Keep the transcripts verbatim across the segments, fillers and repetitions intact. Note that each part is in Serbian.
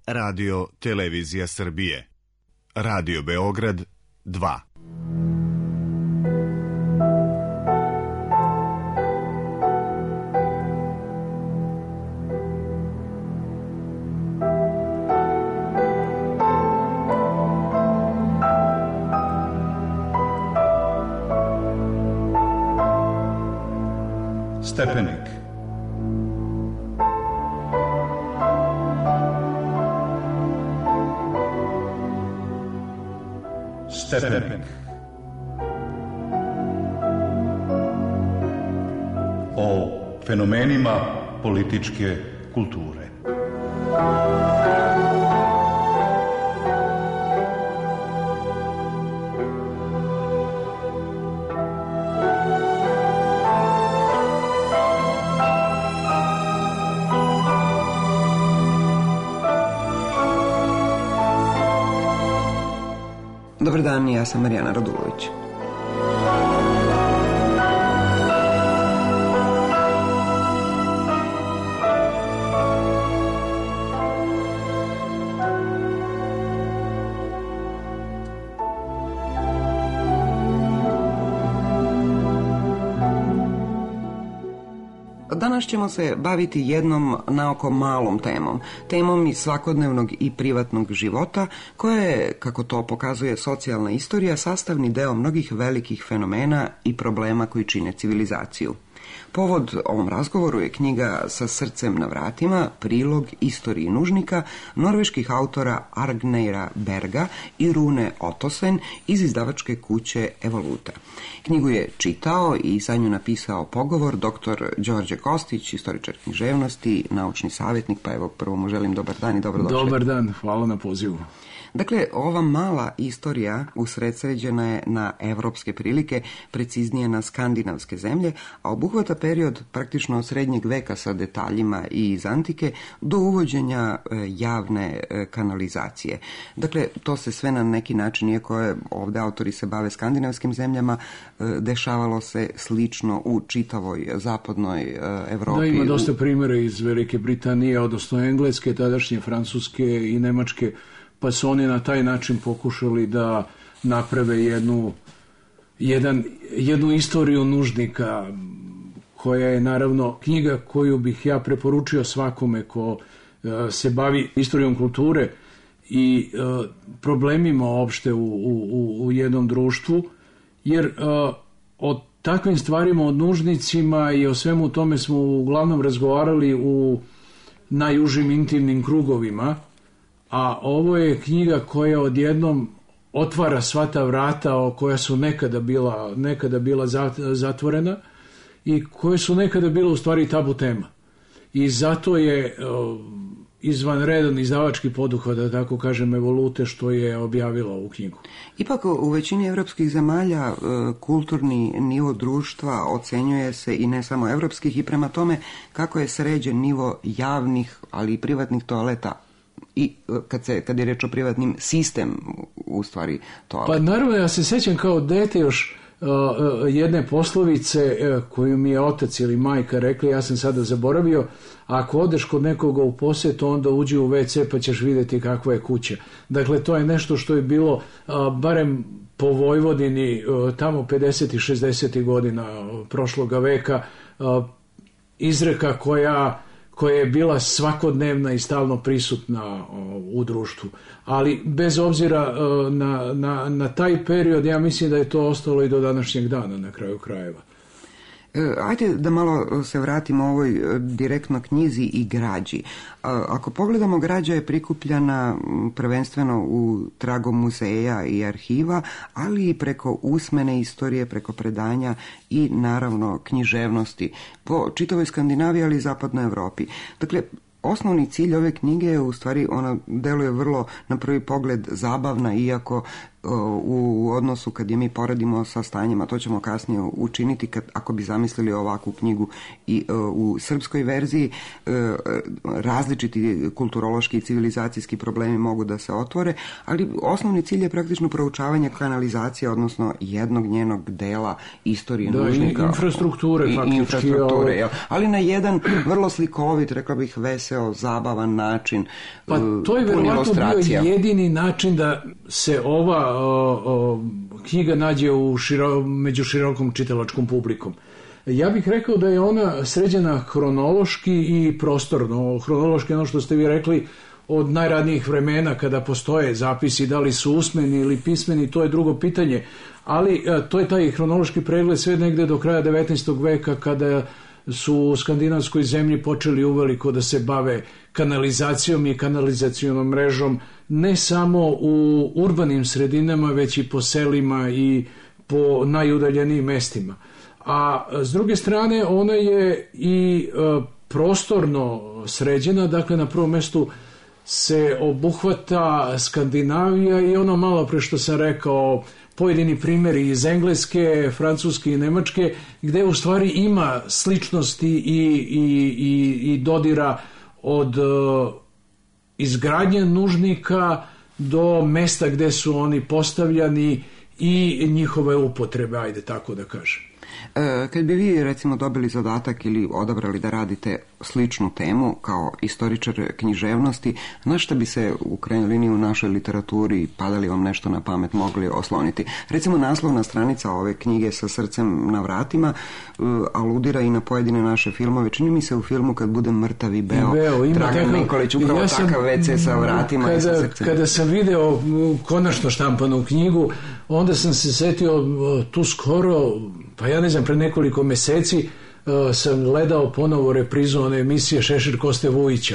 Radio Televizija Srbije. Radio Beograd dva. Stepenik. Stepenik. O fenomenima političke kulture. Dobar dan, ja sam Marijana Radulović. Danas ćemo se baviti jednom naoko malom temom, temom iz svakodnevnog i privatnog života, koja je, kako to pokazuje socijalna istorija, sastavni deo mnogih velikih fenomena i problema koji čine civilizaciju. Povod ovom razgovoru je knjiga Sa srcem na vratima, prilog istoriji nužnika norveških autora Arngeira Berga i Rune Ottosen iz izdavačke kuće Evoluta. Knjigu je čitao i za nju napisao pogovor doktor Đorđe Kostić, istoričar književnosti, naučni savjetnik, pa evo prvo mu želim dobar dan i dobrodošli. Dobar dan, hvala na pozivu. Dakle, ova mala istorija usredsređena je na evropske prilike, preciznije na skandinavske zemlje, a obuhvata period praktično od srednjeg veka sa detaljima i iz antike do uvođenja javne kanalizacije. Dakle, to se sve na neki način, iako je ovdje autori se bave skandinavskim zemljama, dešavalo se slično u čitavoj zapadnoj Evropi. Da, ima dosta primjera iz Velike Britanije, odnosno Engleske, tadašnje Francuske i Nemačke, pa su oni na taj način pokušali da naprave jednu, jedan, jednu istoriju nužnika, koja je naravno knjiga koju bih ja preporučio svakome ko uh, se bavi istorijom kulture i uh, problemima uopšte u, u, u jednom društvu, jer uh, o takvim stvarima, o nužnicima i o svemu tome smo uglavnom razgovarali u najužim intimnim krugovima, a ovo je knjiga koja odjednom otvara sva ta vrata koja su nekada bila, nekada bila zatvorena i koje su nekada bila u stvari tabu tema. I zato je izvanredan izdavački poduhvat, da tako kažem, Evolute, što je objavila ovu knjigu. Ipak u većini evropskih zemalja kulturni nivo društva ocenjuje se i ne samo evropskih, i prema tome kako je sređen nivo javnih, ali i privatnih toaleta. I kad, se, kad je reč o privatnim, sistem u stvari toalet. Pa naravno, ja se sećam kao dete još uh, jedne poslovice uh, koju mi je otac ili majka rekli, ja sam sada zaboravio: ako odeš kod nekoga u posjetu, onda uđi u ve ce pa ćeš vidjeti kakva je kuća. Dakle, to je nešto što je bilo uh, barem po Vojvodini uh, tamo pedesetih šezdesetih godina prošloga veka, uh, izreka koja koja je bila svakodnevna i stalno prisutna u društvu. Ali bez obzira na, na, na taj period, ja mislim da je to ostalo i do današnjeg dana na kraju krajeva. Ajde da malo se vratimo ovoj direktno knjizi i građi. Ako pogledamo, građa je prikupljana prvenstveno u tragom muzeja i arhiva, ali i preko usmene istorije, preko predanja i naravno književnosti po čitavoj Skandinaviji, ali i zapadnoj Evropi. Dakle, osnovni cilj ove knjige je, u stvari, ona deluje vrlo na prvi pogled zabavna, iako u odnosu kad je mi poredimo sa stanjima, to ćemo kasnije učiniti kad, ako bi zamislili ovakvu knjigu i u srpskoj verziji, različiti kulturološki i civilizacijski problemi mogu da se otvore, ali osnovni cilj je praktično proučavanje kanalizacije, odnosno jednog njenog dela istorije da, nužnika. Infrastrukture, i, faktički. Infrastrukture, jel? Ali na jedan vrlo slikovit, rekla bih, veseo, zabavan način. Pa to je verovatno bio jedini način da se ova o, o, knjiga nađe u širo, među širokom čitalačkom publikom. Ja bih rekao da je ona sređena hronološki i prostorno. Hronološki, ono što ste vi rekli, od najranijih vremena kada postoje zapisi, da li su usmeni ili pismeni, to je drugo pitanje. Ali to je taj hronološki pregled sve negde do kraja devetnaestog veka, kada su u skandinavskoj zemlji počeli uveliko da se bave kanalizacijom i kanalizacionom mrežom, ne samo u urbanim sredinama, već i po selima i po najudaljenijim mestima. A s druge strane, ona je i prostorno sređena, dakle na prvom mestu se obuhvata Skandinavija i ono malo pre što sam rekao, pojedini primjeri iz Engleske, Francuske i Nemačke, gde u stvari ima sličnosti i, i, i, i dodira od uh, izgradnje nužnika do mesta gde su oni postavljani i njihove upotrebe, ajde tako da kažem. Kad bi vi recimo dobili zadatak ili odabrali da radite sličnu temu kao istoričar književnosti, na šta bi se u krajnjoj liniji u našoj literaturi, pada li vam nešto na pamet, mogli osloniti? Recimo naslovna stranica ove knjige Sa srcem na vratima aludira i na pojedine naše filmove. Čini mi se u filmu Kad budem mrtav i beo, beo Dragan Nikolić, upravo ja sam, takav ve ce sa vratima kada, i sa srcem. Kada sam video konačno štampanu knjigu, onda sam se setio tu skoro, pa ja ne znam, pre nekoliko meseci uh, sam gledao ponovo reprizu one emisije Šešir Koste Vujića.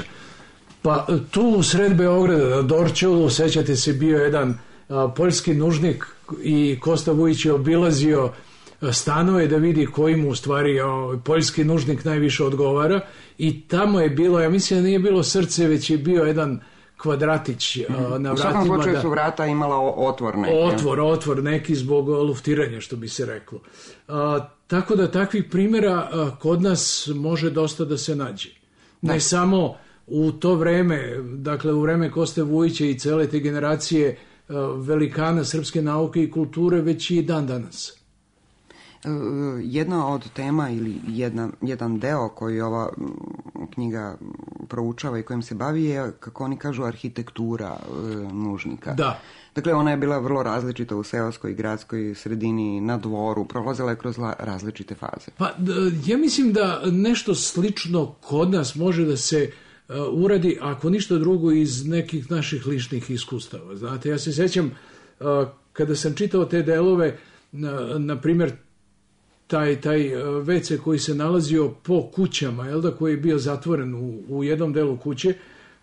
Pa tu u sred Beograda, na Dorćolu, sećate se, bio jedan uh, poljski nužnik i Kosta Vujić je obilazio uh, stanove da vidi koji mu u stvari uh, poljski nužnik najviše odgovara i tamo je bilo, ja mislim da nije bilo srce, već je bio jedan kvadratić uh, na vratima. U svakom slučaju su vrata imala otvor neki. Otvor, otvor neki zbog luftiranja, što bi se reklo. Uh, tako da takvih primjera uh, kod nas može dosta da se nađe. Ne da. Samo u to vreme, dakle u vreme Koste Vujića i cele te generacije uh, velikana srpske nauke i kulture, već i dan danas. Jedna od tema ili jedna, jedan deo koji ova knjiga proučava i kojim se bavi je, kako oni kažu, arhitektura nužnika. Da. Dakle, ona je bila vrlo različita u seoskoj i gradskoj sredini, na dvoru, prolazila je kroz različite faze. Pa, ja mislim da nešto slično kod nas može da se uh, uradi, ako ništa drugo, iz nekih naših ličnih iskustava. Znate, ja se sećam, uh, kada sam čitao te delove, na, na primjer, taj, taj ve ce koji se nalazio po kućama, jel da, koji je bio zatvoren u, u jednom delu kuće,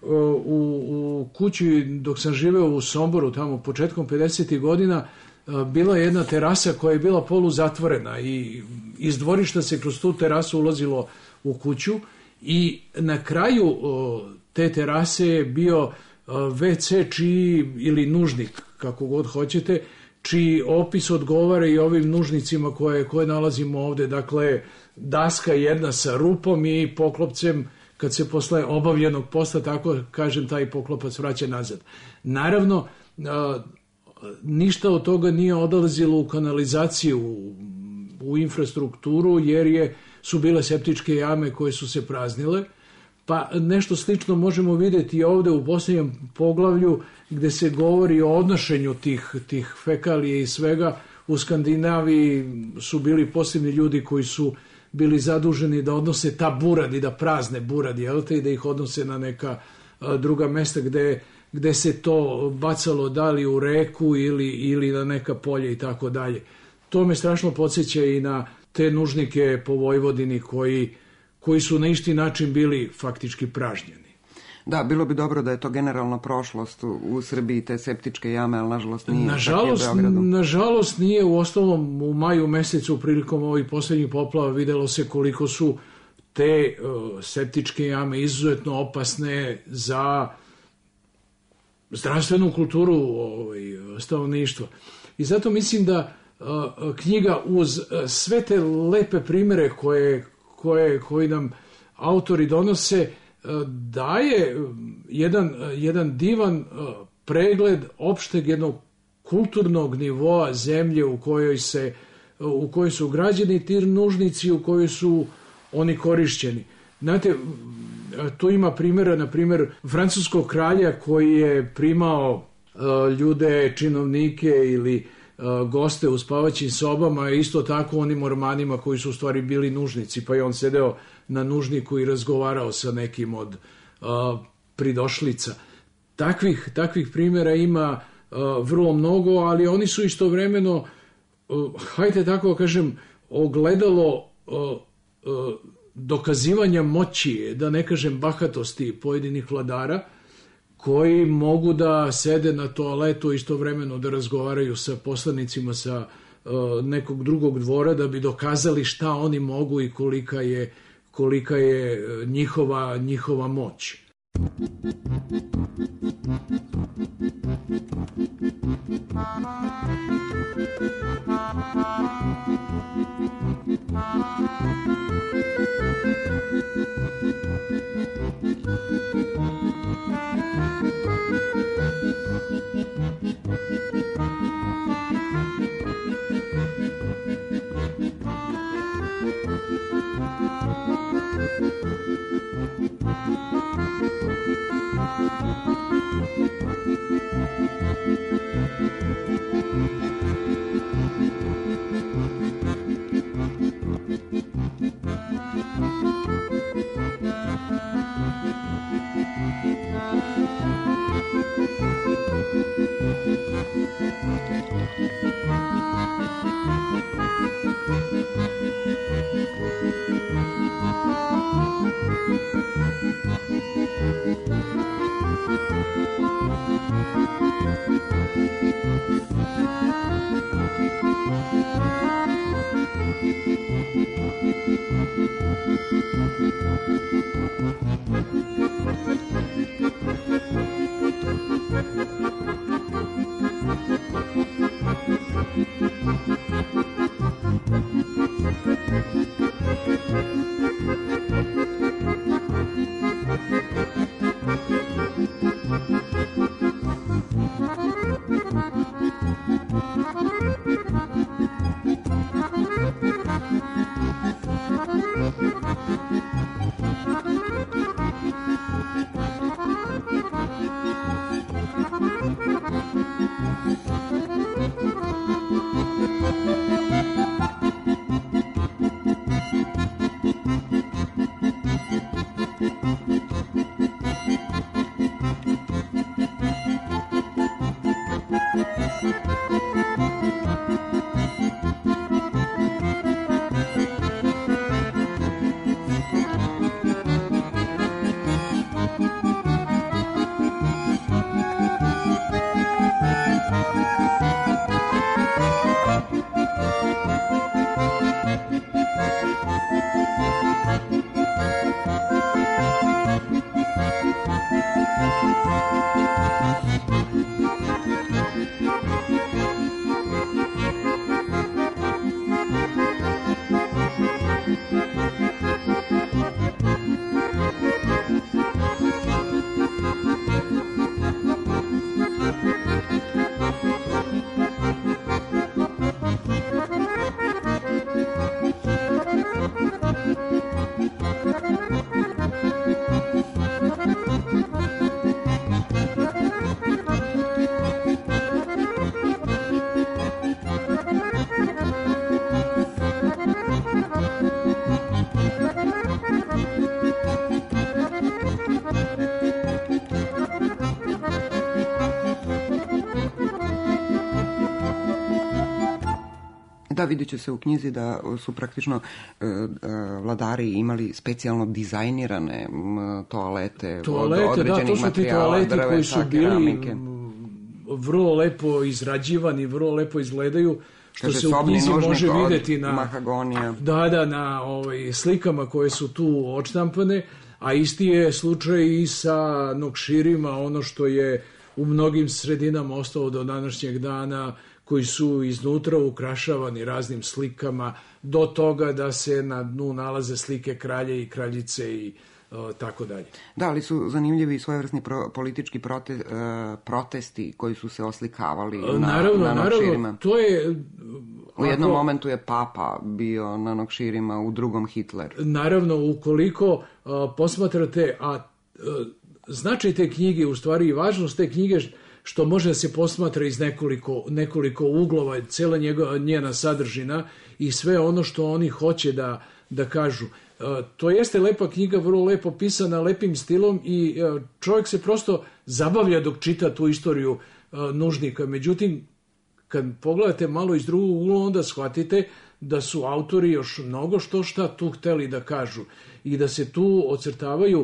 u, u kući dok sam živeo u Somboru, tamo početkom pedesetih godina, bila je jedna terasa koja je bila poluzatvorena i iz dvorišta se kroz tu terasu ulazilo u kuću i na kraju te terase je bio ve ce čiji, ili nužnik, kako god hoćete, čiji opis odgovara i ovim nužnicima koje, koje nalazimo ovde. Dakle, daska jedna sa rupom i poklopcem, kad se posle obavljenog posla, tako kažem, taj poklopac vraća nazad. Naravno, a, ništa od toga nije odlazilo u kanalizaciju, u, u infrastrukturu, jer je, su bile septičke jame koje su se praznile. Pa nešto slično možemo vidjeti ovde u posljednjem poglavlju, gde se govori o odnošenju tih, tih fekalija i svega. U Skandinaviji su bili posebni ljudi koji su bili zaduženi da odnose ta buradi, da prazne buradi, jel te, i da ih odnose na neka a, druga mesta gde, gde se to bacalo da li u reku ili, ili na neka polja i tako dalje. To me strašno podsjeća i na te nužnike po Vojvodini koji, koji su na isti način bili faktički pražnjeni. Da, bilo bi dobro da je to generalno prošlost u, u Srbiji, te septičke jame, ali nažalost nije. Nažalost, nažalost nije. U osnovom u maju mesecu prilikom ovih posljednjih poplava videlo se koliko su te uh, septičke jame izuzetno opasne za zdravstvenu kulturu ovaj, stanovništva. I zato mislim da a, knjiga uz a, sve te lepe primere koje, koje, koji nam autori donose a, daje jedan, jedan divan a, pregled opšteg jednog kulturnog nivoa zemlje u kojoj se u kojoj su građeni ti nužnici, u kojoj su oni korišćeni. Znate, tu ima primjera, na primjer, francuskog kralja koji je primao uh, ljude, činovnike ili uh, goste u spavaćim sobama, isto tako onim ormanima koji su u stvari bili nužnici, pa je on sedeo na nužniku i razgovarao sa nekim od uh, pridošlica. Takvih, takvih primjera ima uh, vrlo mnogo, ali oni su istovremeno, uh, hajde tako kažem, ogledalo uh, uh, dokazivanja moći, da ne kažem bahatosti pojedinih vladara, koji mogu da sede na toaletu istovremeno da razgovaraju sa poslanicima sa uh, nekog drugog dvora, da bi dokazali šta oni mogu i kolika je, kolika je njihova, njihova moć. Da, vidjet će se u knjizi da su praktično e, e, vladari imali specijalno dizajnirane m, toalete, toalete od određenih da, to su materijala, ti toaleti drveta, koji su keramike. Bili vrlo lepo izrađivani, vrlo lepo izgledaju, što Kaže, se u knjizi može vidjeti na, mahagonija. Da, da, na ovaj, slikama koje su tu odštampane, a isti je slučaj i sa nokširima, ono što je u mnogim sredinama ostao do današnjeg dana, koji su iznutra ukrašavani raznim slikama, do toga da se na dnu nalaze slike kralje i kraljice i o, tako dalje. Da, ali su zanimljivi svojevrsni pro, politički prote, uh, protesti koji su se oslikavali na, naravno, na nokširima. Naravno, to je... U jednom ako, momentu je Papa bio na nokširima, u drugom Hitler. Naravno, ukoliko uh, posmatrate, a uh, značaj te knjige, u stvari i važnost te knjige, što može da se posmatra iz nekoliko, nekoliko uglova, cela njega, njena sadržina i sve ono što oni hoće da, da kažu. Uh, to jeste lepa knjiga, vrlo lepo pisana, lepim stilom i uh, čovjek se prosto zabavlja dok čita tu istoriju uh, nužnika. Međutim, kad pogledate malo iz drugog ugla, onda shvatite da su autori još mnogo što šta tu hteli da kažu i da se tu ocrtavaju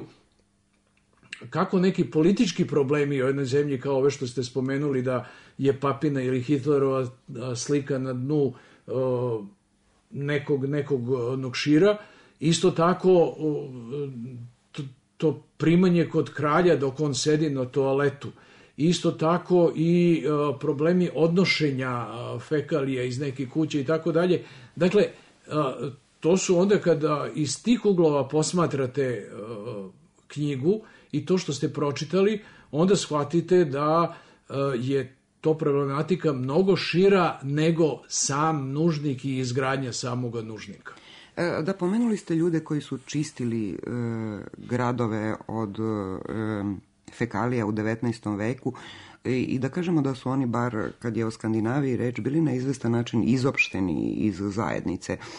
kako neki politički problemi u jednoj zemlji, kao ove što ste spomenuli, da je Papina ili Hitlerova slika na dnu uh, nekog, nekog nokšira, isto tako uh, to, to primanje kod kralja dok on sedi na toaletu, isto tako i uh, problemi odnošenja uh, fekalija iz neke kuće i tako dalje. Dakle, uh, to su onda kada iz tih uglova posmatrate uh, knjigu i to što ste pročitali, onda shvatite da uh, je to problematika mnogo šira nego sam nužnik i izgradnja samoga nužnika. Da, pomenuli ste ljude koji su čistili e, gradove od e, fekalija u devetnaestom veku i, i da kažemo da su oni, bar kad je o Skandinaviji reč, bili na izvestan način izopšteni iz zajednice. E,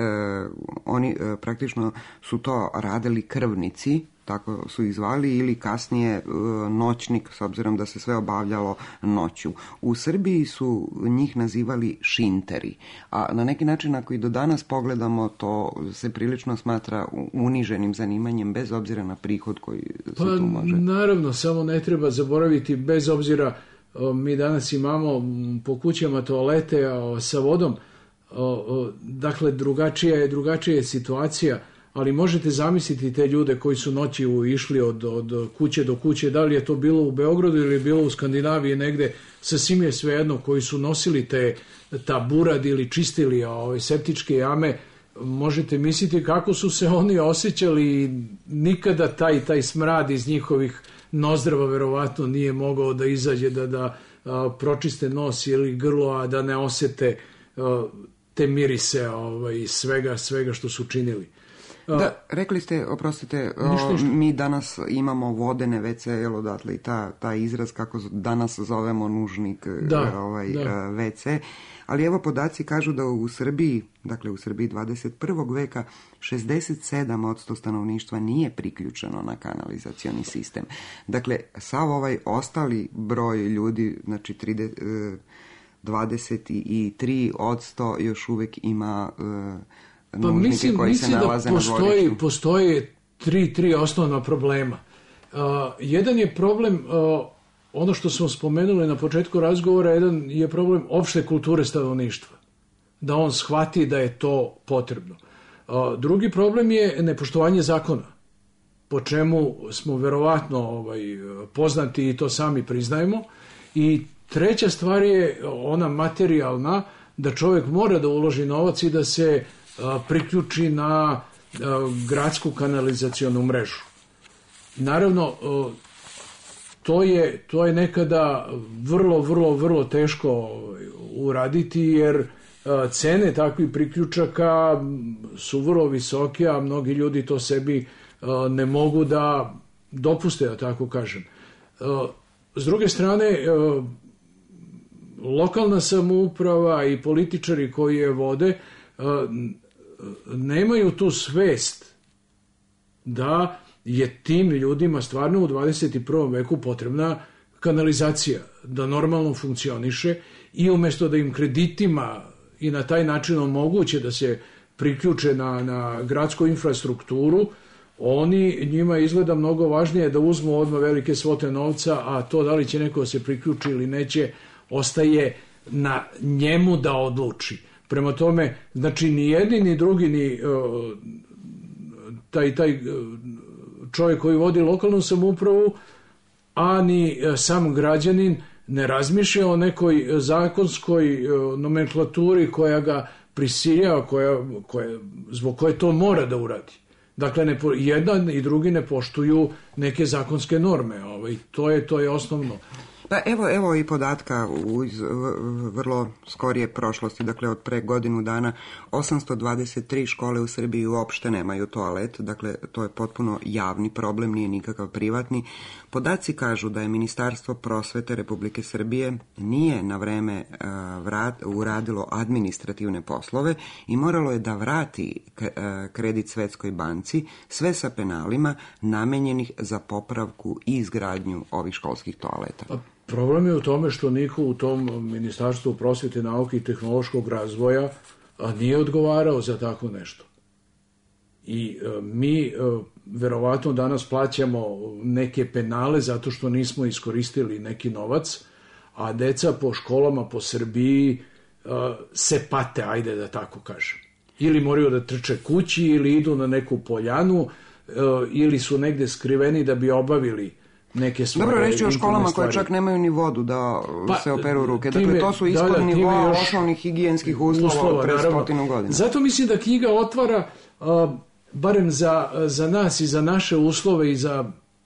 oni e, praktično su to radili krvnici, tako su ih zvali, ili kasnije e, noćnik, s obzirom da se sve obavljalo noću. U Srbiji su njih nazivali šinteri, a na neki način ako i do danas pogledamo, to se prilično smatra uniženim zanimanjem, bez obzira na prihod koji se pa, tu može. Naravno, samo ne treba zaboraviti, bez obzira, o, mi danas imamo po kućama toalete o, sa vodom, o, o, dakle drugačija je, drugačija je situacija, ali možete zamisliti te ljude koji su noći išli od, od kuće do kuće, da li je to bilo u Beogradu ili je bilo u Skandinaviji negde, sasvim je svejedno, koji su nosili te, ta burad ili čistili ove septičke jame, možete misliti kako su se oni osjećali i nikada taj, taj smrad iz njihovih nozdrava verovatno nije mogao da izađe, da, da a, pročiste nos ili grlo, a da ne osete a, te mirise ovaj, svega, svega što su činili. Da, rekli ste, oprostite, o, mi danas imamo vodene ve ce, jel odatle i ta, ta izraz kako danas zovemo nužnik da, ovaj, da. ve ce, ali evo podaci kažu da u Srbiji, dakle u Srbiji dvadeset prvog veka, šezdeset sedam posto stanovništva nije priključeno na kanalizacioni sistem. Dakle, sav ovaj ostali broj ljudi, znači dvadeset tri posto još uvek ima Pa mislim, koji mislim se nalaze da postoji, postoje tri, tri osnovna problema. Uh, jedan je problem, uh, ono što smo spomenuli na početku razgovora, jedan je problem opšte kulture stanovništva. Da on shvati da je to potrebno. Uh, drugi problem je nepoštovanje zakona, po čemu smo verovatno ovaj, poznati i to sami priznajemo. I treća stvar je ona materijalna, da čovjek mora da uloži novac i da se priključi na gradsku kanalizacionu mrežu. Naravno, to je, to je nekada vrlo, vrlo, vrlo teško uraditi, jer cene takvih priključaka su vrlo visoke, a mnogi ljudi to sebi ne mogu da dopuste, da tako kažem. S druge strane, lokalna samouprava i političari koji je vode nemaju tu svest da je tim ljudima stvarno u dvadeset prvom veku potrebna kanalizacija, da normalno funkcioniše i umjesto da im kreditima i na taj način omoguće da se priključe na, na gradsku infrastrukturu, oni, njima izgleda mnogo važnije da uzmu odmah velike svote novca, a to da li će neko se priključi ili neće, ostaje na njemu da odluči. Prema tome, znači ni jedni ni drugi ni uh, taj, taj uh, čovjek koji vodi lokalnu samoupravu a ni sam građanin ne razmišlja o nekoj zakonskoj nomenklaturi koja ga prisiljava, koja, koja, zbog koje to mora da uradi. Dakle, ne, jedan i drugi ne poštuju neke zakonske norme. Ovaj, to je, to je osnovno. Pa evo, evo i podatka iz vrlo skorije prošlosti, dakle od pre godinu dana osamsto dvadeset tri škole u Srbiji uopšte nemaju toalet, dakle to je potpuno javni problem, nije nikakav privatni. Podaci kažu da je Ministarstvo prosvete Republike Srbije nije na vreme uh, vrat, uradilo administrativne poslove i moralo je da vrati k, uh, kredit Svetskoj banci, sve sa penalima namenjenih za popravku i izgradnju ovih školskih toaleta. Pa, problem je u tome što niko u tom Ministarstvu prosvete, nauke i tehnološkog razvoja a, nije odgovarao za tako nešto. I a, mi a, verovatno danas plaćamo neke penale zato što nismo iskoristili neki novac, a deca po školama po Srbiji a, se pate, ajde da tako kažem. Ili moraju da trče kući, ili idu na neku poljanu, a, ili su negde skriveni da bi obavili neke svoje. Dobro, reći o školama stvari koje čak nemaju ni vodu da pa, se operu ruke. Time, dakle, to su ispod da, da, nivoa još osnovnih higijenskih uslova, uslova pre stotinu godina. Zato mislim da knjiga otvara, uh, barem za, za nas i za naše uslove i za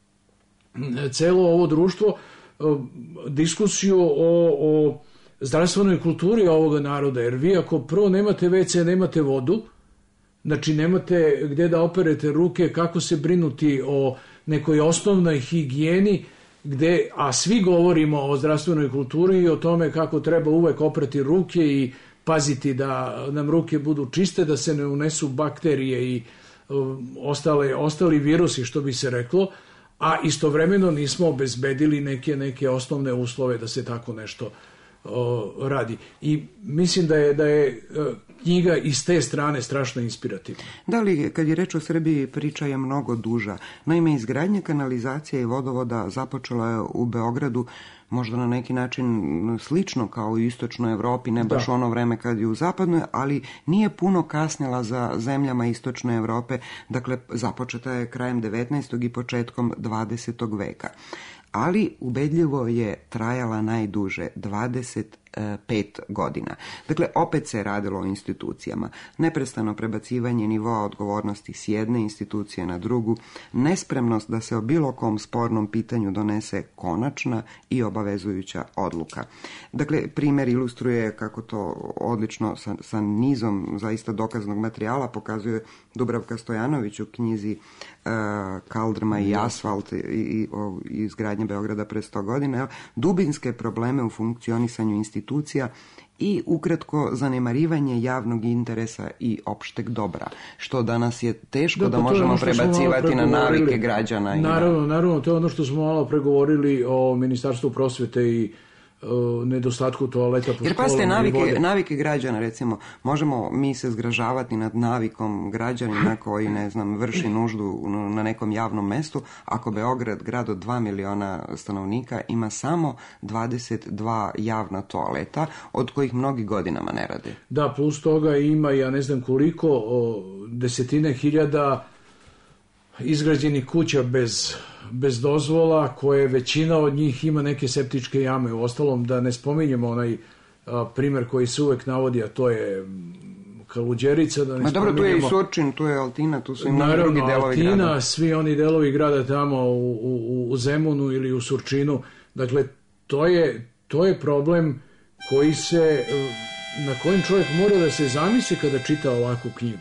celo ovo društvo, uh, diskusiju o, o zdravstvenoj kulturi ovoga naroda. Jer vi ako prvo nemate ve ce, nemate vodu, znači nemate gde da operete ruke, kako se brinuti o nekoj osnovnoj higijeni, gde, a svi govorimo o zdravstvenoj kulturi i o tome kako treba uvek oprati ruke i paziti da nam ruke budu čiste, da se ne unesu bakterije i um, ostale, ostali virusi, što bi se reklo, a istovremeno nismo obezbedili neke, neke osnovne uslove da se tako nešto o, radi. I mislim da je, da je knjiga iz te strane strašno inspirativna. Da li, kad je reč o Srbiji, priča je mnogo duža. Naime, izgradnja kanalizacije i vodovoda započela je u Beogradu možda na neki način slično kao u istočnoj Evropi, ne baš da. ono vreme kad je u zapadnoj, ali nije puno kasnila za zemljama istočne Evrope, dakle započeta je krajem devetnaestog i početkom dvadesetog veka. Ali ubedljivo je trajala najduže, dvadeset pet godina. Dakle, opet se je radilo o institucijama. Neprestano prebacivanje nivoa odgovornosti s jedne institucije na drugu, nespremnost da se o bilo kom spornom pitanju donese konačna i obavezujuća odluka. Dakle, primjer ilustruje kako to odlično sa, sa nizom zaista dokaznog materijala pokazuje Dubravka Stojanović u knjizi uh, Kaldrma i asfalt i, i, o, i izgradnje Beograda pre sto godina, dubinske probleme u funkcionisanju institucija i ukratko zanemarivanje javnog interesa i opšteg dobra, što danas je teško da, da možemo prebacivati na navike građana. Naravno, i na... naravno, to je ono što smo malo pregovorili o Ministarstvu prosvete i uh, nedostatku toaleta po školama. Jer pasite, navike, navike građana, recimo, možemo mi se zgražavati nad navikom građanina koji, ne znam, vrši nuždu na nekom javnom mestu, ako Beograd, grad od dva miliona stanovnika, ima samo dvadeset dva javna toaleta, od kojih mnogi godinama ne rade. Da, plus toga ima, ja ne znam koliko, o, desetine hiljada izgrađenih kuća bez... bez dozvola, koje većina od njih ima neke septičke jame. U ostalom, da ne spominjemo onaj a, primer koji se uvek navodi, a to je Kaluđerica. Da ne Ma dobro, tu je i Surčin, tu je Altina, tu su i mnogi drugi delovi Altina, grada. Naravno, svi oni delovi grada tamo u, u, u Zemunu ili u Surčinu. Dakle, to je, to je problem koji se, na kojem čovjek mora da se zamisli kada čita ovakvu knjigu.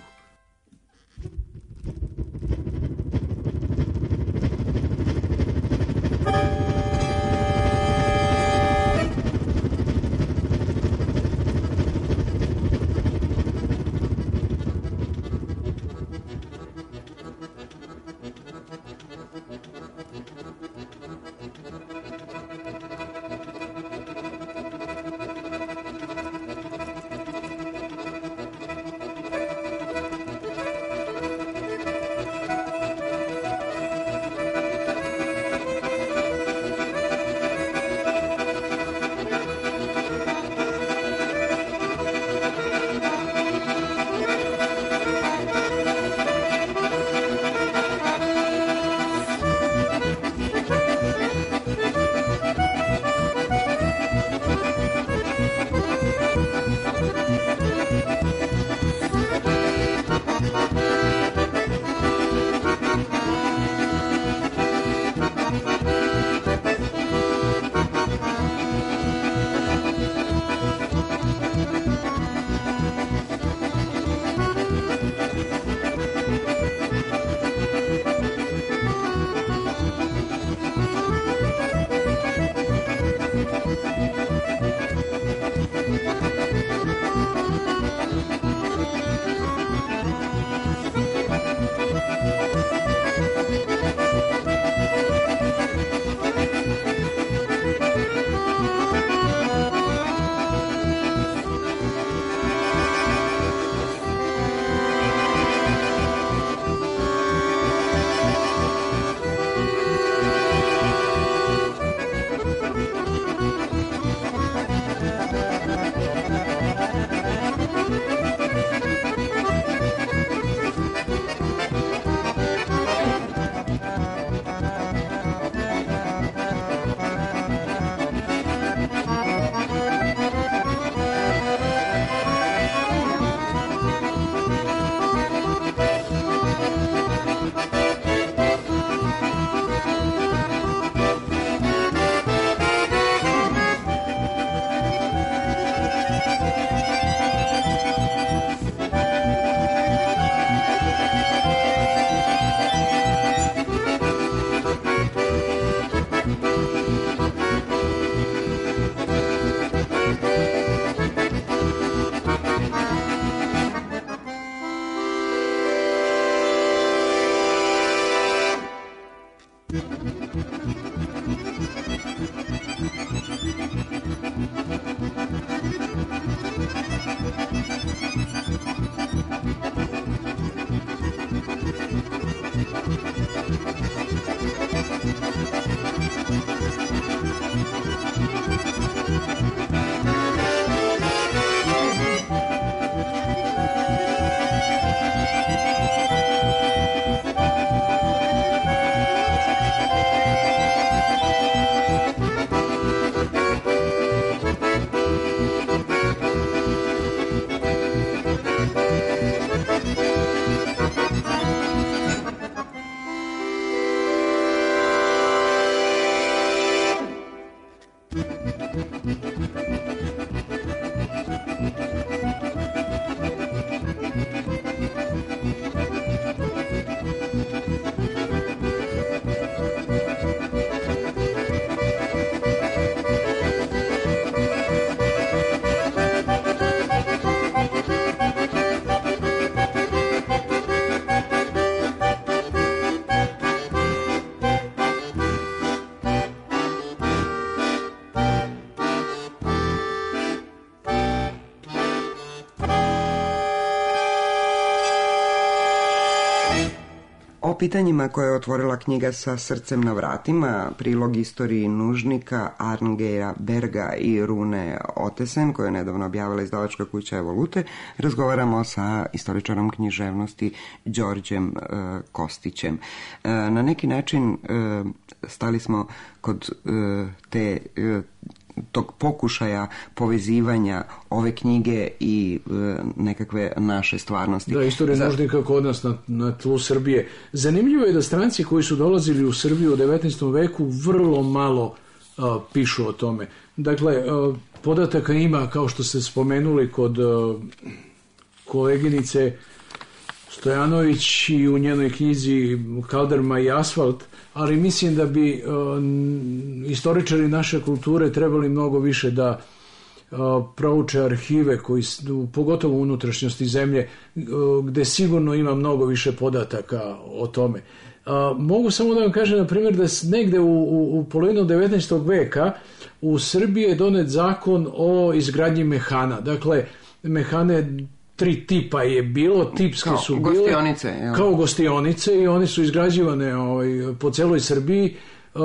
O pitanjima koje je otvorila knjiga Sa srcem na vratima, prilog istoriji nužnika Arngeira Berga i Rune Otesen, koje je nedavno objavila izdavačka kuća Evolute, razgovaramo sa istoričarom književnosti Đorđem e, Kostićem. E, na neki način e, stali smo kod e, te e, tog pokušaja povezivanja ove knjige i e, nekakve naše stvarnosti. Da, istorija Za... nužnika kod nas na, na tlu Srbije. Zanimljivo je da stranci koji su dolazili u Srbiju u devetnaestom veku vrlo malo a, pišu o tome. Dakle, a, podataka ima, kao što ste spomenuli kod a, koleginice Stojanović i u njenoj knjizi Kaldrma i asfalt, ali mislim da bi uh, istoričari naše kulture trebali mnogo više da uh, prouče arhive, koji, pogotovo u unutrašnjosti zemlje, uh, gde sigurno ima mnogo više podataka o tome. Uh, mogu samo da vam kažem, na primjer, da negde u, u, u polovinu devetnaestog veka u Srbiji je donet zakon o izgradnji mehana. Dakle, mehane tri tipa je bilo, tipske kao su gostionice, bile jel? kao gostionice i one su izgrađivane ovaj, po celoj Srbiji. Uh,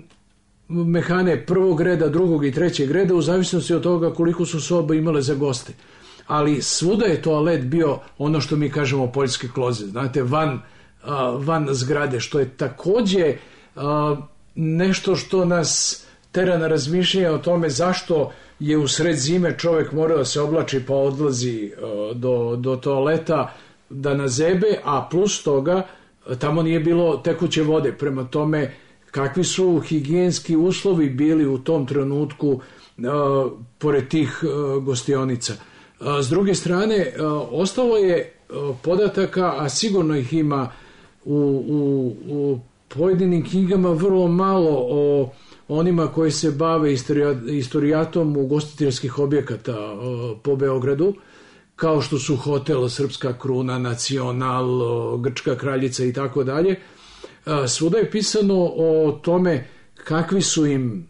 mehane prvog reda, drugog i trećeg reda, u zavisnosti od toga koliko su soba imale za goste. Ali svuda je toalet bio ono što mi kažemo poljske kloze, znate, van, uh, van zgrade, što je takođe uh, nešto što nas tera na razmišljanje o tome zašto je u sred zime čovjek morao da se oblači pa odlazi uh, do, do toaleta da nazebe, a plus toga tamo nije bilo tekuće vode. Prema tome, kakvi su higijenski uslovi bili u tom trenutku uh, pored tih uh, gostionica. Uh, s druge strane, uh, ostalo je uh, podataka, a sigurno ih ima u, u, u pojedinim knjigama vrlo malo o onima koji se bave istorijatom ugostiteljskih objekata po Beogradu, kao što su hotel Srpska kruna, Nacional, Grčka kraljica i tako dalje. Svuda je pisano o tome kakvi su im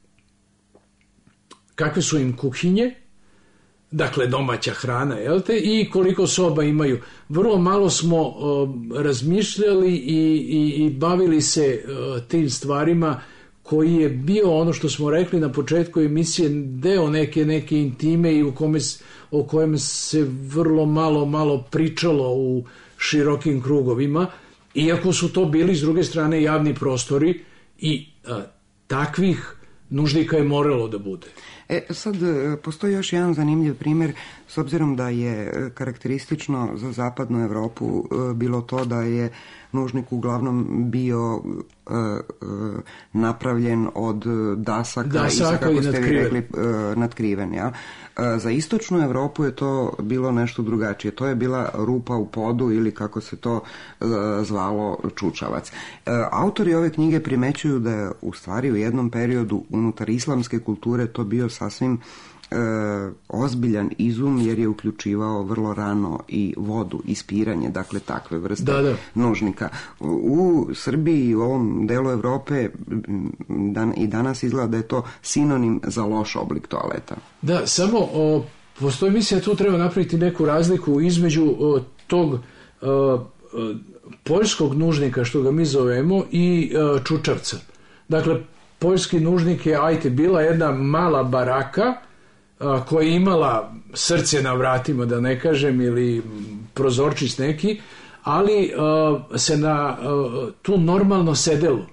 kakve su im kuhinje, dakle domaća hrana, jel te, i koliko soba imaju. Vrlo malo smo o, razmišljali i, i, i bavili se o, tim stvarima, koji je bio, ono što smo rekli na početku emisije, deo neke neke intime i u kome, o kojem se vrlo malo malo pričalo u širokim krugovima, iako su to bili s druge strane javni prostori i a, takvih nužnika je moralo da bude. E, sad, postoji još jedan zanimljiv primjer, s obzirom da je karakteristično za zapadnu Evropu bilo to da je nužnik uglavnom bio uh, uh, napravljen od dasaka, dasaka i kako i ste vi rekli uh, natkriven. Ja? Uh, za istočnu Evropu je to bilo nešto drugačije. To je bila rupa u podu ili kako se to uh, zvalo čučavac. Uh, autori ove knjige primećuju da je u stvari u jednom periodu unutar islamske kulture to bio sasvim E, ozbiljan izum, jer je uključivao vrlo rano i vodu, ispiranje, dakle takve vrste da, da. nužnika. U, u Srbiji i u ovom delu Evrope dan, i danas izgleda da je to sinonim za loš oblik toaleta. Da, samo o, postoji, mislim da tu treba napraviti neku razliku između o, tog o, o, poljskog nužnika, što ga mi zovemo, i o, čučavca. Dakle, poljski nužnik je, ajte, bila jedna mala baraka koja je imala srce na vratima, da ne kažem, ili prozorčić neki, ali uh, se na uh, tu normalno sedelo.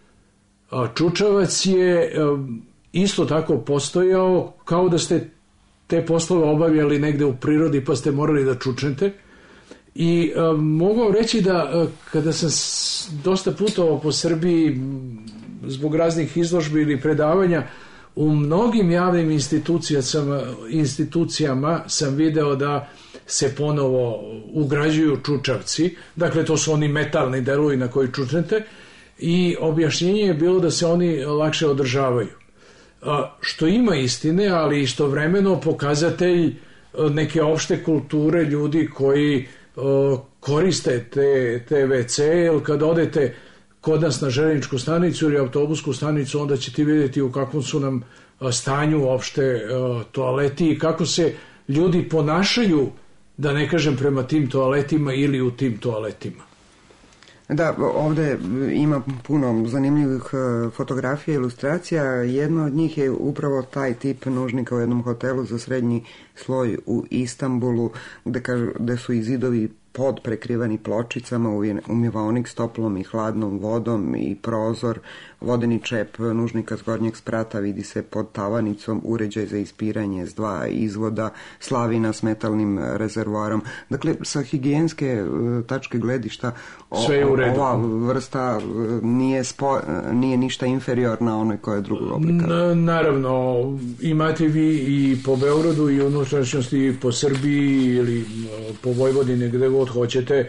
Uh, čučavac je uh, isto tako postojao, kao da ste te poslove obavljali negde u prirodi pa ste morali da čučnete. I uh, mogu reći da uh, kada sam s, dosta putovao po Srbiji zbog raznih izložbi ili predavanja, u mnogim javnim institucijama, institucijama sam video da se ponovo ugrađuju čučavci, dakle to su oni metalni delovi na koji čučnete, i objašnjenje je bilo da se oni lakše održavaju. Što ima istine, ali istovremeno pokazatelj neke opšte kulture ljudi koji koriste te, te ve ce, jer kad odete kod nas na železničku stanicu ili autobusku stanicu, onda ćete vidjeti u kakvom su nam stanju uopšte toaleti i kako se ljudi ponašaju, da ne kažem, prema tim toaletima ili u tim toaletima. Da, ovdje ima puno zanimljivih fotografija i ilustracija. Jedna od njih je upravo taj tip nužnika u jednom hotelu za srednji sloj u Istanbulu, gde, kažu, gde su i zidovi pod prekrivani pločicama, umivaonik s toplom i hladnom vodom i prozor, vodeni čep nužnika s gornjeg sprata vidi se pod tavanicom, uređaj za ispiranje s dva izvoda, slavina s metalnim rezervoarom. Dakle, sa higijenske tačke gledišta o, ova vrsta nije, spo, nije ništa inferiorna onoj koja je drugog oblika. Na, naravno, imate vi i po Beogradu i u unutrašnjosti po Srbiji ili po Vojvodini, gde god hoćete,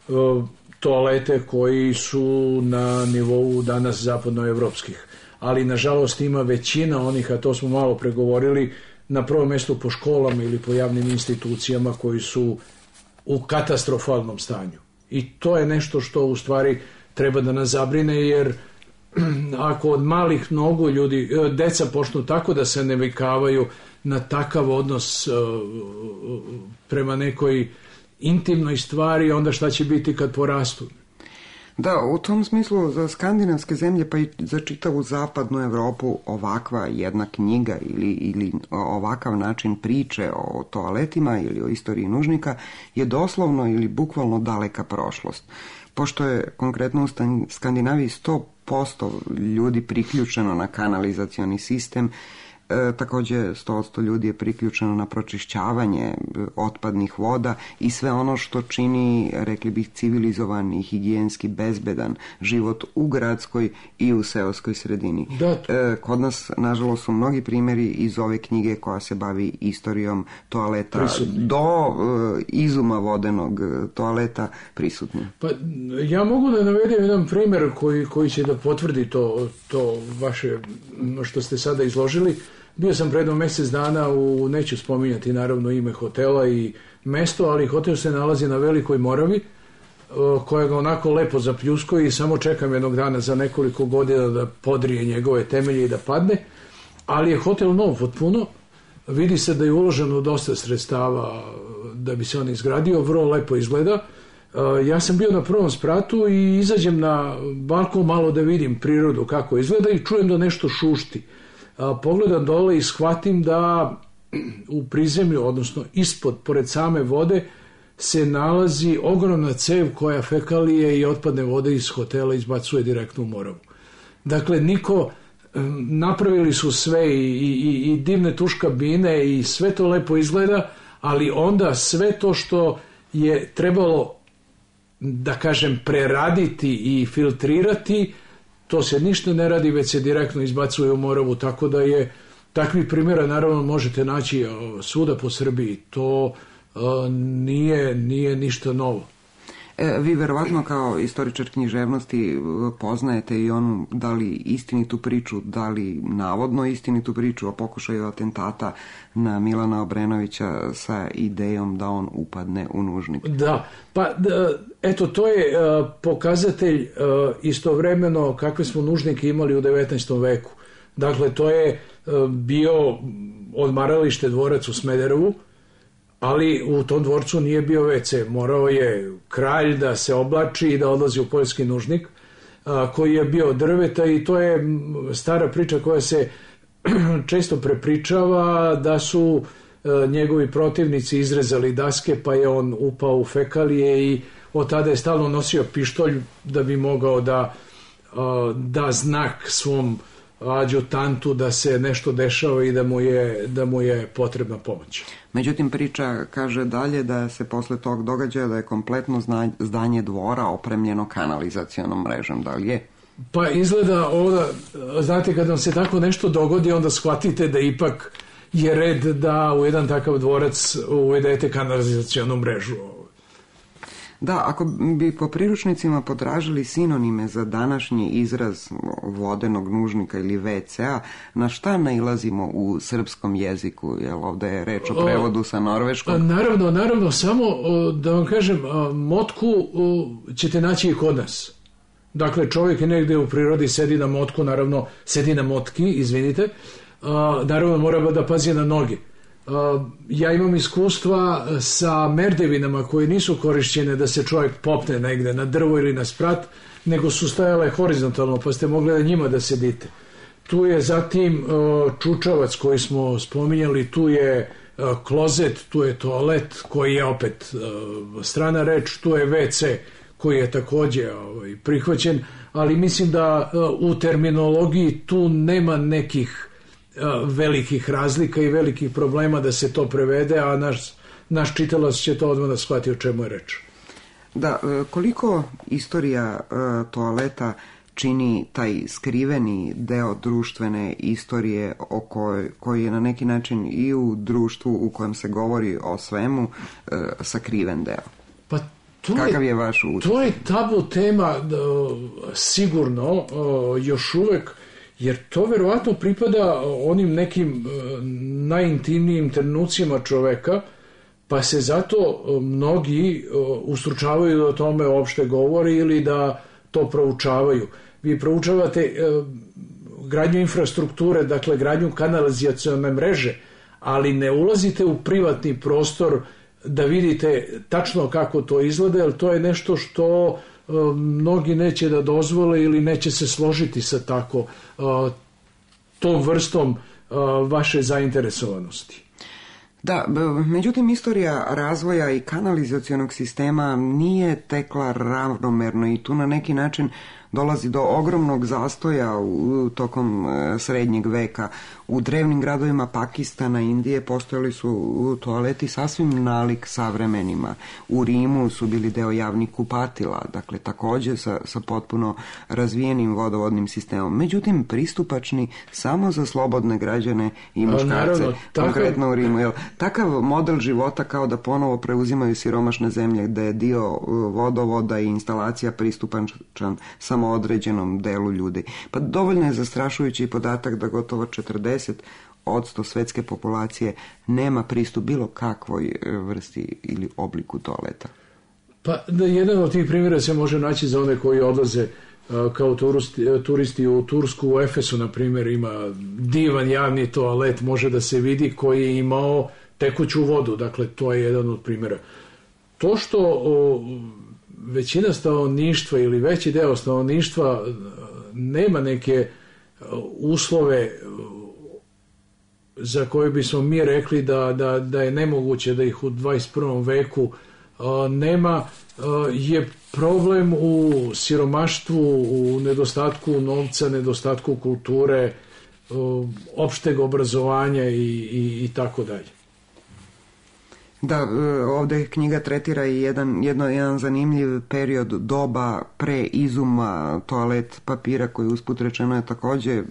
toalete koji su na nivou danas zapadnoevropskih. Ali, nažalost, ima većina onih, a to smo malo pregovorili, na prvom mjestu po školama ili po javnim institucijama koji su u katastrofalnom stanju. I to je nešto što u stvari treba da nas zabrine, jer ako od malih nogu ljudi, deca počnu tako da se navikavaju na takav odnos prema nekoj intimnoj stvari, onda šta će biti kad porastu? Da, u tom smislu za skandinavske zemlje pa i za čitavu zapadnu Evropu ovakva jedna knjiga ili, ili ovakav način priče o toaletima ili o istoriji nužnika je doslovno ili bukvalno daleka prošlost. Pošto je konkretno u Skandinaviji sto posto ljudi priključeno na kanalizacioni sistem, E, takođe, sto posto ljudi je priključeno na pročišćavanje otpadnih voda i sve ono što čini, rekli bih, civilizovan i higijenski bezbedan život u gradskoj i u seoskoj sredini. E, kod nas, nažalost, su mnogi primjeri iz ove knjige koja se bavi istorijom toaleta prisutni. do e, izuma vodenog toaleta prisutni. Pa ja mogu da navedem jedan primjer koji, koji će da potvrdi to, to vaše što ste sada izložili. Bio sam predno mjesec dana u, neću spominjati naravno ime hotela i mesto, ali hotel se nalazi na Velikoj Moravi, koja ga onako lepo zapljuskuje i samo čekam jednog dana za nekoliko godina da podrije njegove temelje i da padne, ali je hotel nov potpuno, vidi se da je uloženo dosta sredstava da bi se on izgradio, vrlo lepo izgleda. Ja sam bio na prvom spratu i izađem na balkon malo da vidim prirodu kako izgleda i čujem da nešto šušti. Pogledam dole i shvatim da u prizemlju, odnosno ispod, pored same vode, se nalazi ogromna cev koja fekalije i otpadne vode iz hotela izbacuje direktno u Moravu. Dakle, niko, napravili su sve i, i, i divne tuškabine i sve to lepo izgleda, ali onda sve to što je trebalo, da kažem, preraditi i filtrirati, to se ništa ne radi, već se direktno izbacuje u Moravu, tako da je takvih primjera naravno možete naći svuda po Srbiji. To uh, nije, nije ništa novo. E, vi verovatno kao istoričar književnosti poznajete i onu, da li istinitu priču, da li navodno istinitu priču o pokušaju atentata na Milana Obrenovića sa idejom da on upadne u nužnik. Da, pa da, eto, to je uh, pokazatelj uh, istovremeno kakve smo nužnike imali u devetnaestom veku. Dakle, to je uh, bio odmaralište, dvorac u Smederevu, ali u tom dvorcu nije bio ve ce. Morao je kralj da se oblači i da odlazi u poljski nužnik, a, koji je bio drveta, i to je stara priča koja se često prepričava, da su a, njegovi protivnici izrezali daske pa je on upao u fekalije i od tada je stalno nosio pištolj da bi mogao da a, da znak svom adjutantu da se nešto dešava i da mu je, da mu je potrebna pomoć. Međutim, priča kaže dalje da se posle tog događaja da je kompletno zdanje dvora opremljeno kanalizacionom mrežom. Da li je? Pa izgleda ovdje, znate, kad vam se tako nešto dogodi, onda shvatite da ipak je red da u jedan takav dvorac uvedete kanalizacionu mrežu. Da, ako bi po priručnicima potražili sinonime za današnji izraz vodenog nužnika ili ve ce-a, na šta nailazimo u srpskom jeziku? Jel ovde je reč o prevodu sa norveškog? Naravno, naravno, samo da vam kažem, motku ćete naći i kod nas. Dakle, čovjek je negde u prirodi, sedi na motku, naravno, sedi na motki, izvinite, naravno mora da pazi na noge. Ja imam iskustva sa merdevinama koje nisu korišćene da se čovjek popne negde na drvo ili na sprat, nego su stajale horizontalno, pa ste mogli na njima da sedite. Tu je zatim čučavac koji smo spominjali, tu je klozet, tu je toalet koji je opet strana reč, tu je ve ce koji je također prihvaćen, ali mislim da u terminologiji tu nema nekih velikih razlika i velikih problema da se to prevede, a naš, naš čitalac će to odmah da shvati o čemu je reč. Da, koliko istorija toaleta čini taj skriveni deo društvene istorije o kojoj, koji je na neki način i u društvu u kojem se govori o svemu sakriven deo? Pa to Kakav je, je vaš utisak? To je tabu tema sigurno još uvek, jer to verovatno pripada onim nekim najintimnijim trenucima čoveka, pa se zato mnogi ustručavaju da o tome uopšte govori ili da to proučavaju. Vi proučavate gradnju infrastrukture, dakle gradnju kanalizacione mreže, ali ne ulazite u privatni prostor da vidite tačno kako to izgleda, jer to je nešto što mnogi neće da dozvole ili neće se složiti sa tako tom vrstom vaše zainteresovanosti. Da, međutim, istorija razvoja i kanalizacionog sistema nije tekla ravnomerno i tu na neki način dolazi do ogromnog zastoja u, tokom e, srednjeg veka. U drevnim gradovima Pakistana, Indije postojali su toaleti sasvim nalik savremenima. U Rimu su bili deo javnih kupatila, dakle također sa, sa potpuno razvijenim vodovodnim sistemom. Međutim, pristupačni samo za slobodne građane i muškarce, naravno, konkretno takav... u Rimu. Jel, takav model života kao da ponovo preuzimaju siromašne zemlje gde je dio vodovoda i instalacija pristupačan samo određenom delu ljudi. Pa dovoljno je zastrašujući podatak da gotovo četrdeset odsto svetske populacije nema pristup bilo kakvoj vrsti ili obliku toaleta. Pa da, jedan od tih primjera se može naći za one koji odlaze kao turisti, turisti u Tursku. U Efesu, na primjer, ima divan javni toalet, može da se vidi, koji je imao tekuću vodu. Dakle, to je jedan od primjera. To što o, većina stanovništva ili veći deo stanovništva nema neke uslove za koje bismo mi rekli da, da, da je nemoguće da ih u dvadeset prvom veku a, nema, a, je problem u siromaštvu, u nedostatku novca, nedostatku kulture, a, opšteg obrazovanja i, i, i tako dalje. Da, ovdje knjiga tretira i jedan, jedno, jedan zanimljiv period doba pre izuma toalet papira koji usput rečeno je također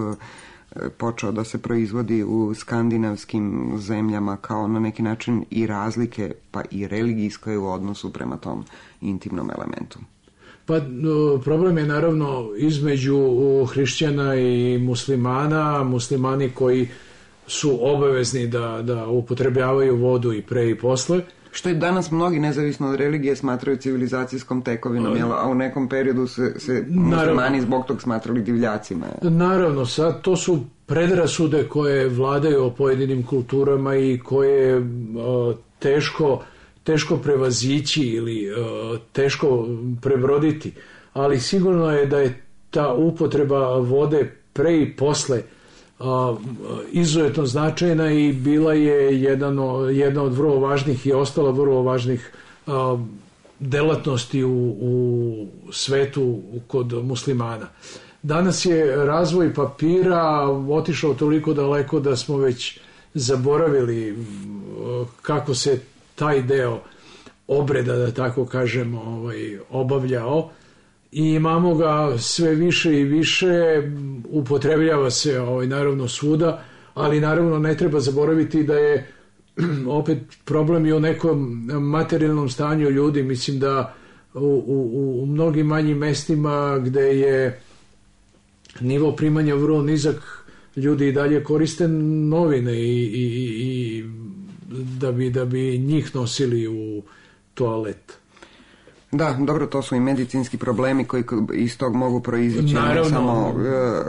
počeo da se proizvodi u skandinavskim zemljama kao na neki način i razlike pa i religijskoj u odnosu prema tom intimnom elementu. Pa problem je naravno između hrišćana i muslimana, muslimani koji su obavezni da, da upotrebljavaju vodu i pre i posle. Što je danas mnogi, nezavisno od religije, smatraju civilizacijskom tekovinom, jel, a u nekom periodu se, se muslimani zbog tog smatrali divljacima. Naravno, sad to su predrasude koje vladaju o pojedinim kulturama i koje o, teško, teško prevazići ili o, teško prebroditi. Ali sigurno je da je ta upotreba vode pre i posle Uh, izuzetno značajna i bila je jedan, jedna od vrlo važnih i ostala vrlo važnih uh, delatnosti u, u svetu kod muslimana. Danas je razvoj papira otišao toliko daleko da smo već zaboravili uh, kako se taj deo obreda, da tako kažemo, ovaj, obavljao. I imamo ga sve više i više, upotrebljava se ovaj, naravno svuda, ali naravno ne treba zaboraviti da je opet problem i u nekom materijalnom stanju ljudi. Mislim da u, u, u mnogim manjim mestima gde je nivo primanja vrlo nizak, ljudi i dalje koriste novine i, i, i da, bi, da bi njih nosili u toalet. Da, dobro, to su i medicinski problemi koji iz tog mogu proizići, ne samo uh,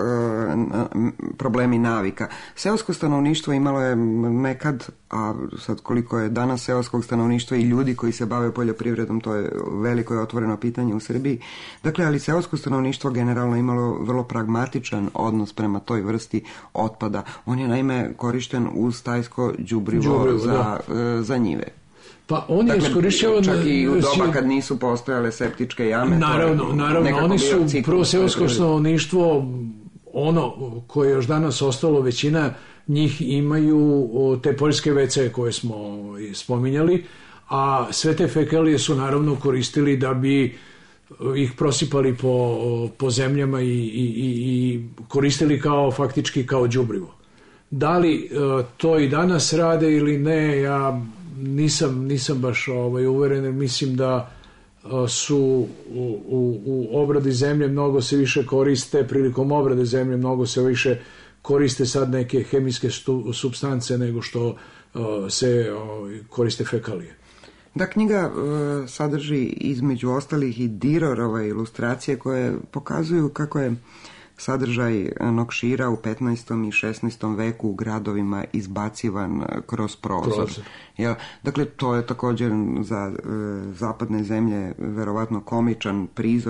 uh, problemi navika. Seosko stanovništvo imalo je nekad, a sad koliko je danas seoskog stanovništva i ljudi koji se bave poljoprivredom, to je veliko i otvoreno pitanje u Srbiji. Dakle, ali seosko stanovništvo generalno imalo vrlo pragmatičan odnos prema toj vrsti otpada. On je naime korišten uz stajsko đubrivo za, uh, za njive. Pa on je dakle, iskorišćavan čak i u doba kad nisu postojale septičke jame. Naravno, naravno oni su prvo seosko stanovništvo, ono koje je još danas ostalo, većina njih imaju te poljske ve ce koje smo spominjali, a sve te fekalije su naravno koristili da bi ih prosipali po, po zemljama i, i, i koristili kao faktički kao đubrivo. Da li to i danas rade ili ne, ja Nisam, nisam baš ovaj, uveren, mislim da a, su u, u, u obradi zemlje mnogo se više koriste, prilikom obrade zemlje mnogo se više koriste sad neke hemijske stu, supstance nego što a, se a, koriste fekalije. Da, knjiga a, sadrži između ostalih i Dirorove ilustracije koje pokazuju kako je sadržaj nokšira u petnaestom i šesnaestom veku u gradovima izbacivan kroz prozor. prozor. Ja, dakle, to je također za e, zapadne zemlje verovatno komičan prizor,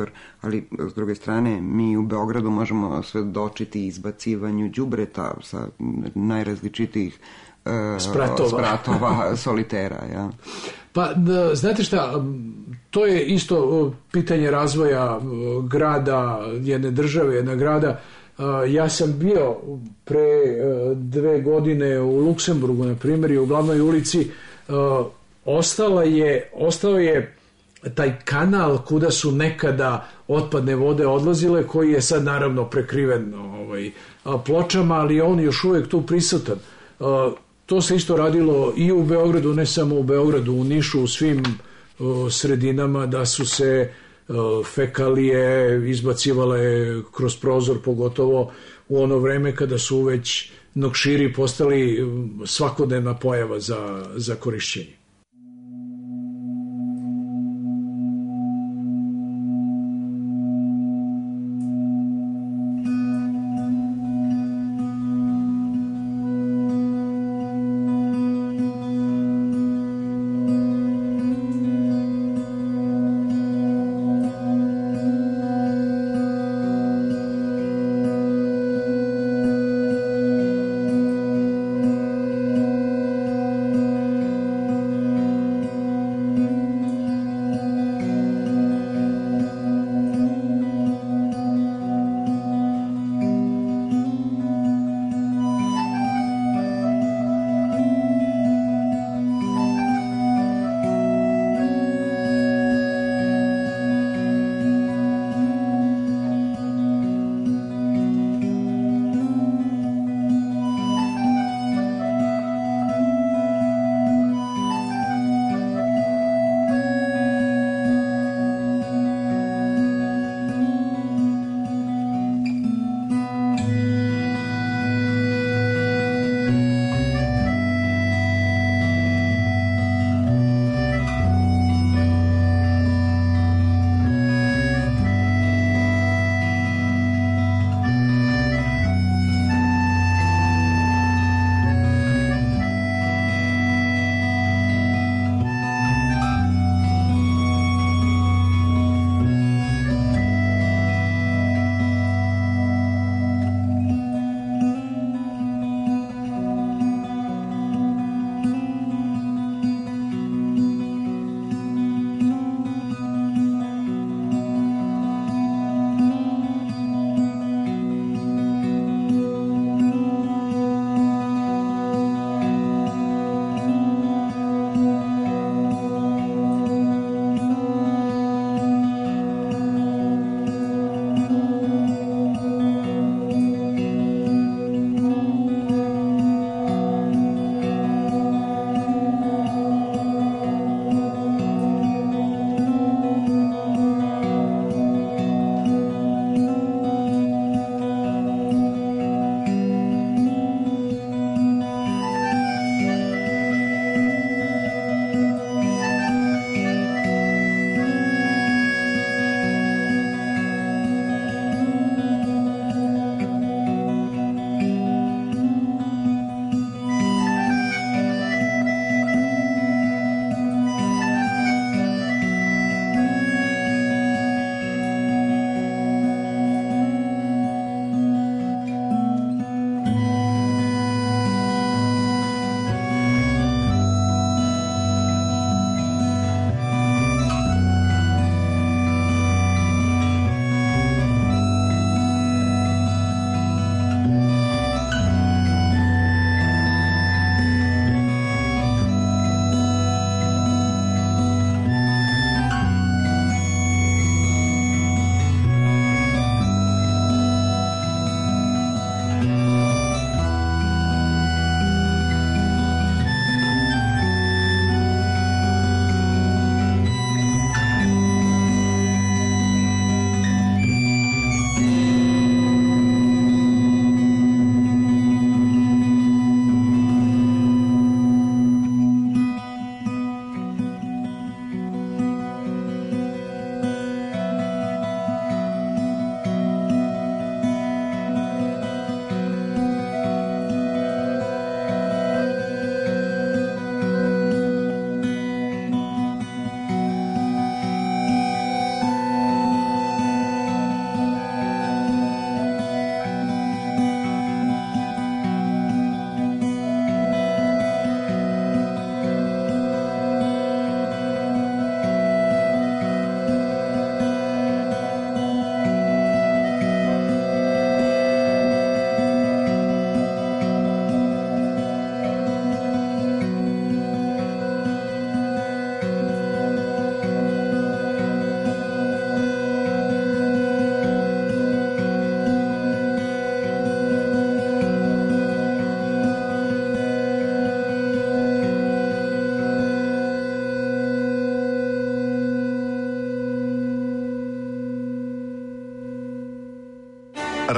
ali s druge strane mi u Beogradu možemo svedočiti izbacivanju đubreta sa najrazličitijih uh, spratova, spratova solitera. Ja. Pa, znate šta, to je isto pitanje razvoja grada, jedne države, jedne grada. Ja sam bio pre dve godine u Luksemburgu, na primjer, i u glavnoj ulici ostala je, ostao je taj kanal kuda su nekada otpadne vode odlazile, koji je sad naravno prekriven ovaj, pločama, ali on još uvijek tu prisutan. To se isto radilo i u Beogradu, ne samo u Beogradu, u Nišu, u svim uh, sredinama, da su se uh, fekalije izbacivale kroz prozor, pogotovo u ono vreme kada su već nokširi postali svakodnevna pojava za, za korišćenje.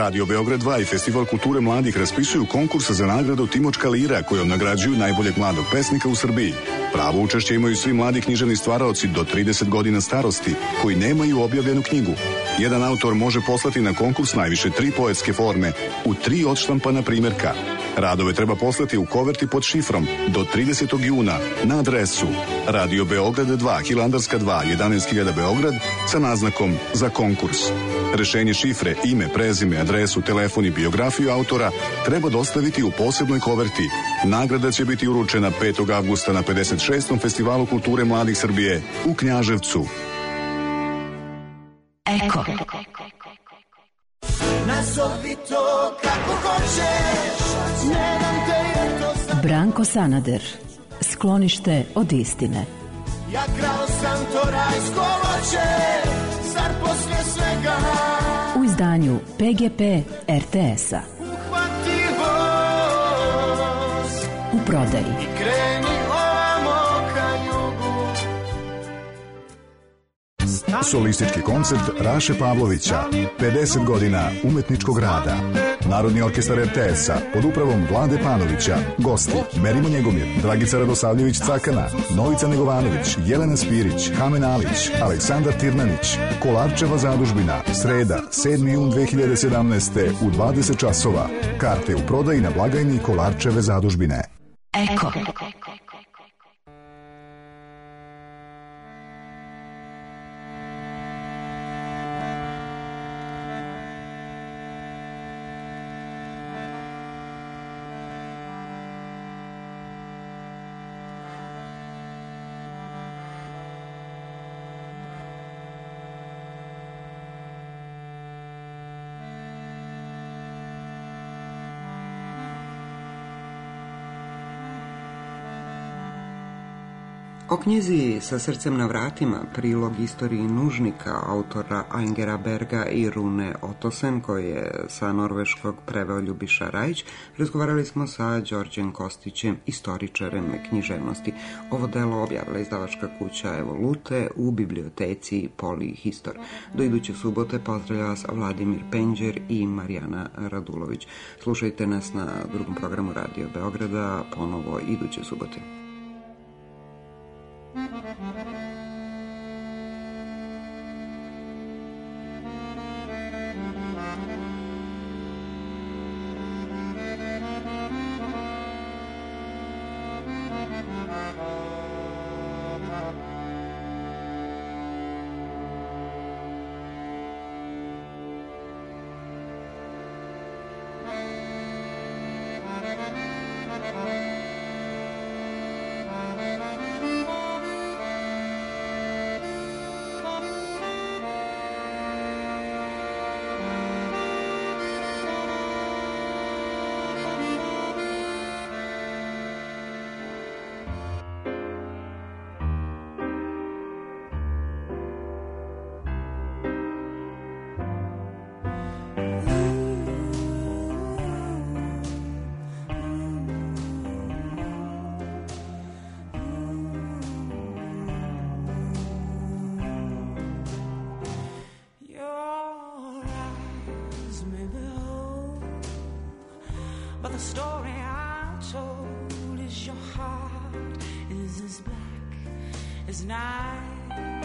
Radio Beograd dva i Festival kulture mladih raspisuju konkurs za nagradu Timočka lira kojom nagrađuju najboljeg mladog pesnika u Srbiji. Pravo učešće imaju svi mladi književni stvaraoci do trideset godina starosti koji nemaju objavljenu knjigu. Jedan autor može poslati na konkurs najviše tri poetske forme u tri odštampana primjerka. Radove treba poslati u koverti pod šifrom do tridesetog juna na adresu Radio Beograd dva, Hilandarska dva, jedanaest hiljada Beograd sa naznakom za konkurs. Rešenje šifre, ime, prezime, adresu, telefon i biografiju autora treba dostaviti u posebnoj koverti. Nagrada će biti uručena petog avgusta na pedeset šestom Festivalu kulture mladih Srbije u Knjaževcu. Eko. Nazovi to kako hoćeš, ne dam te jer to znam. Branko Sanader, Sklonište od istine. Ja krao sam to rajsko voće, zar poslije svega u izdanju P G P R T S-a. Uhvati voz u prodaji i kreni ovamo ka jugu. Solistički koncert Raše Pavlovića, pedeset godina umetničkog rada. Narodni orkestar R T S-a pod upravom Vlade Panovića. Gosti Merimo Njegomir, Dragica Radosavljević Cakana, Novica Negovanović, Jelena Spirić, Hamen Alić, Aleksandar Tirnanić. Kolarčeva zadužbina, sreda, sedmi jun dve hiljade sedamnaeste u dvadeset časova. Karte u prodaji na blagajni Kolarčeve zadužbine. Eko. O knjizi Sa srcem na vratima, prilog istoriji nužnika autora Ingera Berga i Rune Ottosen, koji je sa norveškog preveo Ljubiša Rajić, razgovarali smo sa Đorđem Kostićem, istoričarem književnosti. Ovo delo objavila izdavačka kuća Evolute u biblioteci Polihistor. Do iduće subote pozdravlja vas Vladimir Penđer i Marijana Radulović. Slušajte nas na drugom programu Radio Beograda ponovo iduće subote. But the story I told is your heart is as black as night.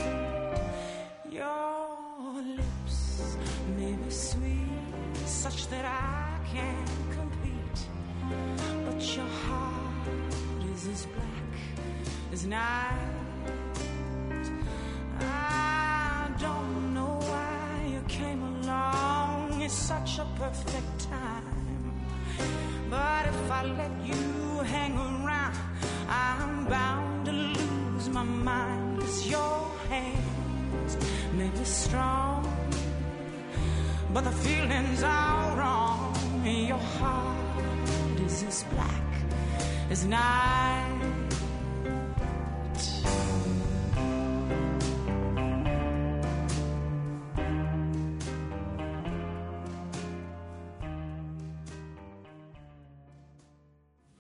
Your lips may be sweet, such that I can't compete. But your heart is as black as night. I don't know why you came along at such a perfect time. But if I let you hang around, I'm bound to lose my mind. 'Cause your hands may be strong, but the feelings are wrong. Your heart is as black as night.